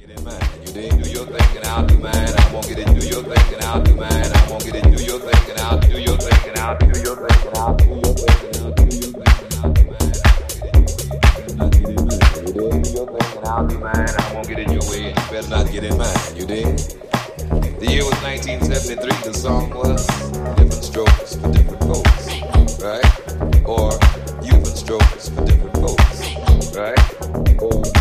Get in mine. You dig? Do your thing and I'll do mine. I won't get it. Do your thing and I'll do mine. I won't get it. Do your thing and I'll do your thing and I'll do your thing and I'll do your thing and I'll do your thing and I'll do mine. I won't get it. You dig? Do your thing and I'll do mine. I won't get it your way and you better not get in mine. You dig? The year was 1973. The song was Different Strokes for Different Folks, right? Or Different Strokes for Different Folks, right? Or